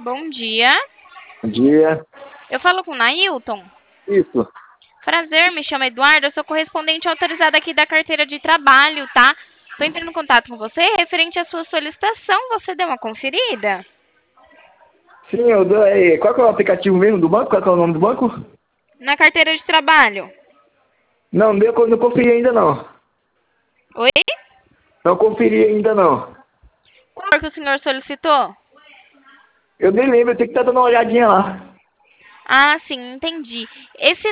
Bom dia. Bom dia. Eu falo com o Nailton. Isso. Prazer, me chamo Eduardo. Eu sou correspondente autorizada aqui da carteira de trabalho, tá? Tô entrando em contato com você referente à sua solicitação. Você deu uma conferida? Sim, qual que é o aplicativo mesmo do banco? Qual que é o nome do banco? Na carteira de trabalho. Não conferi ainda não. Oi? Não conferi ainda não. Qual que o senhor solicitou? Eu nem lembro, eu tenho que estar dando uma olhadinha lá. Ah, sim, entendi. Esse